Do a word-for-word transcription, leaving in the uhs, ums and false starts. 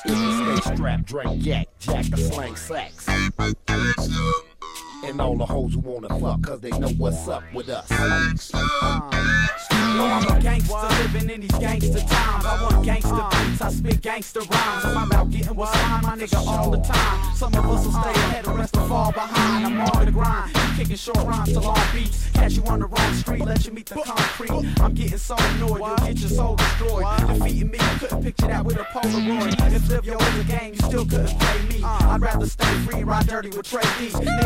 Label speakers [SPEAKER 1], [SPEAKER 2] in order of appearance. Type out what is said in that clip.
[SPEAKER 1] Stay strapped, drink yak, jack the slang slacks. And all the hoes who wanna fuck, cause they know what's up with us.
[SPEAKER 2] No, I'm a gangster living in these gangster times. I want gangster beats, I spit gangster rhymes. I'm about getting what's mine, my nigga, all the time. Some of us will stay ahead, the rest will fall behind. I'm on the grind, kicking short rhymes to long beats. Catch you on the wrong street, let you meet the concrete. I'm getting so annoyed, you'll get your soul destroyed. Defeating me, you couldn't picture that with a Polaroid. If live your was a game, you still couldn't play me. I'd rather stay free, ride dirty with Trey D.